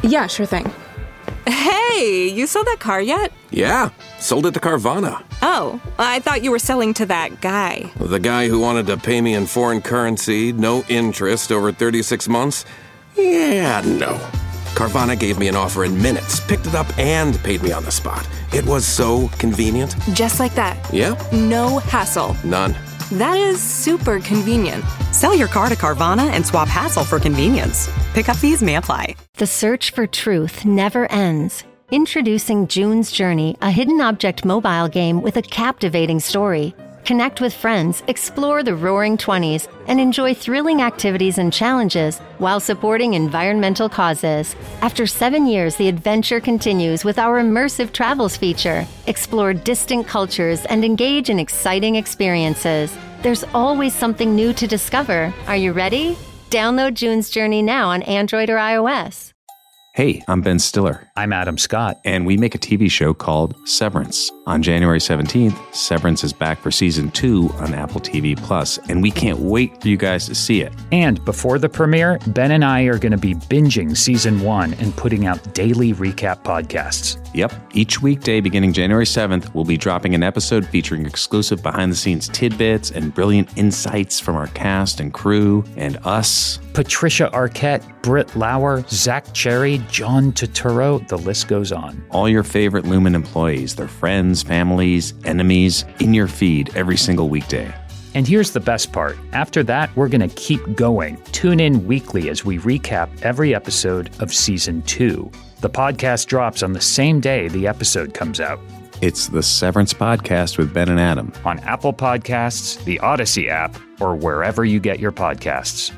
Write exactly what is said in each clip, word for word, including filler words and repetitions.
Yeah, sure thing. Hey, you sold that car yet? Yeah, sold it to Carvana. Oh, I thought you were selling to that guy. The guy who wanted to pay me in foreign currency, no interest, over thirty-six months? Yeah, no. Carvana gave me an offer in minutes, picked it up, and paid me on the spot. It was so convenient. Just like that. Yep. No hassle. None. That is super convenient. Sell your car to Carvana and swap hassle for convenience. Pickup fees may apply. The search for truth never ends. Introducing June's Journey, a hidden object mobile game with a captivating story. Connect with friends, explore the roaring twenties, and enjoy thrilling activities and challenges while supporting environmental causes. After seven years, the adventure continues with our immersive travels feature. Explore distant cultures and engage in exciting experiences. There's always something new to discover. Are you ready? Download June's Journey now on Android or iOS. Hey, I'm Ben Stiller. I'm Adam Scott. And we make a T V show called Severance. On January seventeenth, Severance is back for season two on Apple T V Plus, and we can't wait for you guys to see it. And before the premiere, Ben and I are going to be binging season one and putting out daily recap podcasts. Yep. Each weekday beginning January seventh, we'll be dropping an episode featuring exclusive behind-the-scenes tidbits and brilliant insights from our cast and crew and us. Patricia Arquette, Britt Lauer, Zach Cherry, John Turturro, the list goes on. All your favorite Lumen employees, their friends, families, enemies, in your feed every single weekday. And here's the best part. After that, we're going to keep going. Tune in weekly as we recap every episode of season two. The podcast drops on the same day the episode comes out. It's the Severance Podcast with Ben and Adam. On Apple Podcasts, the Odyssey app, or wherever you get your podcasts.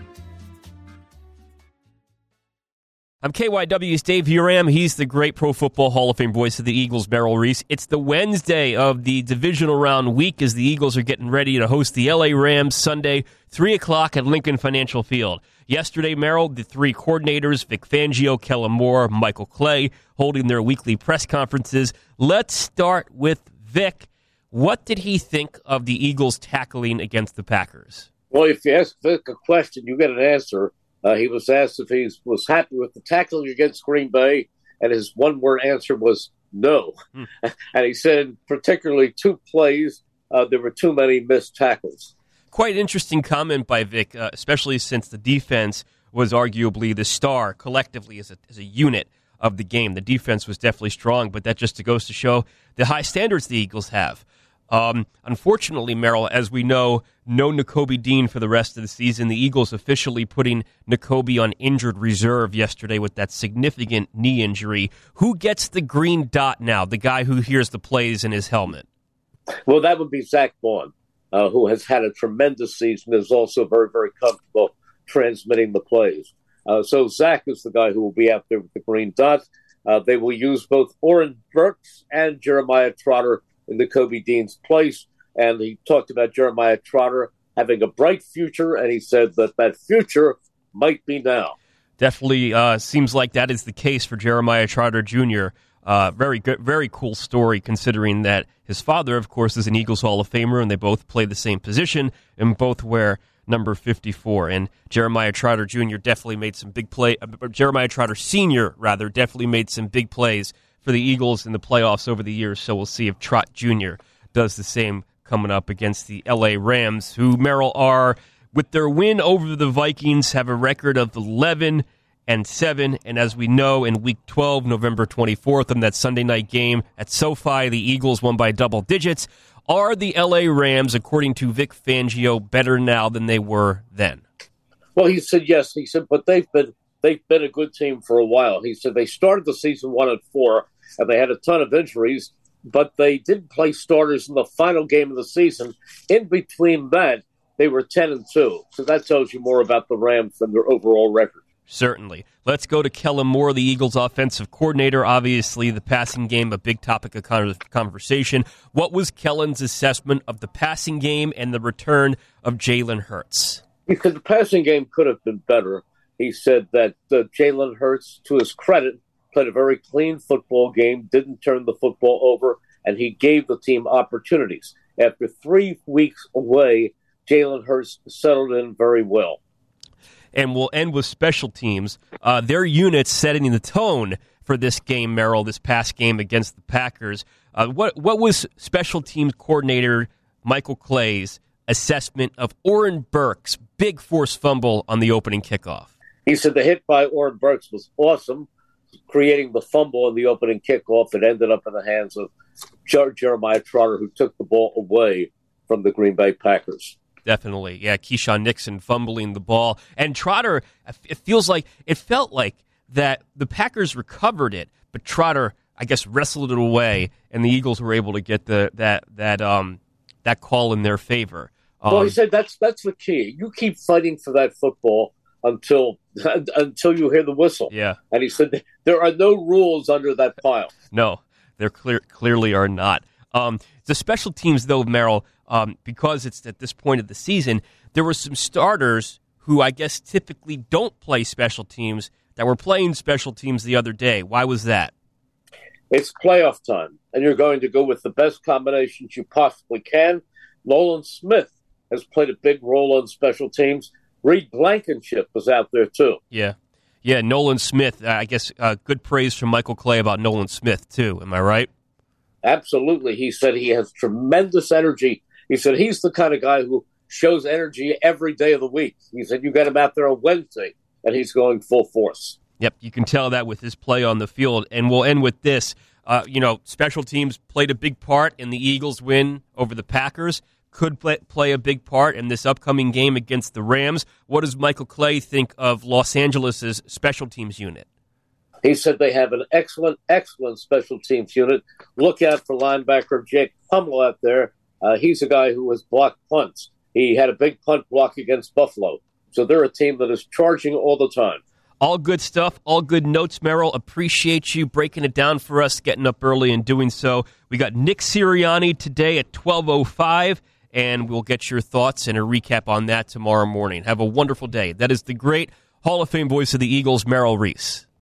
I'm K Y W's Dave Uram. He's the great Pro Football Hall of Fame voice of the Eagles, Merrill Reese. It's the Wednesday of the divisional round week as the Eagles are getting ready to host the L A Rams Sunday, three o'clock at Lincoln Financial Field. Yesterday, Merrill, the three coordinators, Vic Fangio, Kellen Moore, Michael Clay, holding their weekly press conferences. Let's start with Vic. What did he think of the Eagles tackling against the Packers? Well, if you ask Vic a question, you get an answer. Uh, he was asked if he was happy with the tackling against Green Bay, and his one-word answer was no. Hmm. And he said, particularly two plays, uh, there were too many missed tackles. Quite interesting comment by Vic, uh, especially since the defense was arguably the star collectively as a, as a unit of the game. The defense was definitely strong, but that just goes to show the high standards the Eagles have. Um, unfortunately, Merrill, as we know, no Nakobe Dean for the rest of the season. The Eagles officially putting Nakobe on injured reserve yesterday with that significant knee injury. Who gets the green dot now, the guy who hears the plays in his helmet? Well, that would be Zach Vaughn, uh, who has had a tremendous season, is also very, very comfortable transmitting the plays. Uh, so Zach is the guy who will be out there with the green dot. Uh, they will use both Oren Burks and Jeremiah Trotter in Nakobe Dean's place, and he talked about Jeremiah Trotter having a bright future, and he said that that future might be now. Definitely uh, seems like that is the case for Jeremiah Trotter Junior Uh, very good, very cool story, considering that his father, of course, is an Eagles Hall of Famer, and they both play the same position, and both wear number fifty-four. And Jeremiah Trotter Junior definitely made some big play. Uh, Jeremiah Trotter Senior, rather, definitely made some big plays for the Eagles in the playoffs over the years, so we'll see if Trot Junior does the same coming up against the L A Rams, who, Merrill, are, with their win over the Vikings, have a record of eleven and seven, and as we know, in Week twelve, November twenty-fourth, in that Sunday night game at SoFi, the Eagles won by double digits. Are the L A Rams, according to Vic Fangio, better now than they were then? Well, he said yes. He said, but they've been they've been a good team for a while. He said they started the season one and four, and they had a ton of injuries, but they didn't play starters in the final game of the season. In between that, they were ten and two. So that tells you more about the Rams than their overall record. Certainly. Let's go to Kellen Moore, the Eagles offensive coordinator. Obviously, the passing game, a big topic of conversation. What was Kellen's assessment of the passing game and the return of Jalen Hurts? Because the passing game could have been better. He said that uh, Jalen Hurts, to his credit, played a very clean football game, didn't turn the football over, and he gave the team opportunities. After three weeks away, Jalen Hurts settled in very well. and we'll end with special teams. Uh, their units setting the tone for this game, Merrill, this past game against the Packers. Uh, what what was special teams coordinator Michael Clay's assessment of Oren Burks' big forced fumble on the opening kickoff? He said the hit by Oren Burks was awesome, creating the fumble on the opening kickoff. It ended up in the hands of Jer- Jeremiah Trotter, who took the ball away from the Green Bay Packers. Definitely. Yeah, Keyshawn Nixon fumbling the ball. And Trotter, it feels like, it felt like that the Packers recovered it, but Trotter, I guess, wrestled it away, and the Eagles were able to get the that that um that call in their favor. Um, well, he said that's that's the key. You keep fighting for that football until until you hear the whistle. Yeah. And he said there are no rules under that pile. No, there clear, clearly are not. Um, the special teams, though, Merrill, um, because it's at this point of the season, there were some starters who I guess typically don't play special teams that were playing special teams the other day. Why was that? It's playoff time, and you're going to go with the best combinations you possibly can. Nolan Smith has played a big role on special teams. Reed Blankenship was out there, too. Yeah. Yeah, Nolan Smith. I guess uh, good praise from Michael Clay about Nolan Smith, too. Am I right? Absolutely. He said he has tremendous energy. He said he's the kind of guy who shows energy every day of the week. He said you got him out there on Wednesday, and he's going full force. Yep, you can tell that with his play on the field. And we'll end with this. Uh, you know, special teams played a big part in the Eagles' win over the Packers. Could play, play a big part in this upcoming game against the Rams. What does Michael Clay think of Los Angeles' special teams unit? He said they have an excellent, excellent special teams unit. Look out for linebacker Jake Hummel out there. Uh, he's a guy who has blocked punts. He had a big punt block against Buffalo. So they're a team that is charging all the time. All good stuff, all good notes, Merrill. Appreciate you breaking it down for us, getting up early and doing so. We got Nick Sirianni today at twelve oh five, and we'll get your thoughts and a recap on that tomorrow morning. Have a wonderful day. That is the great Hall of Fame voice of the Eagles, Merrill Reese.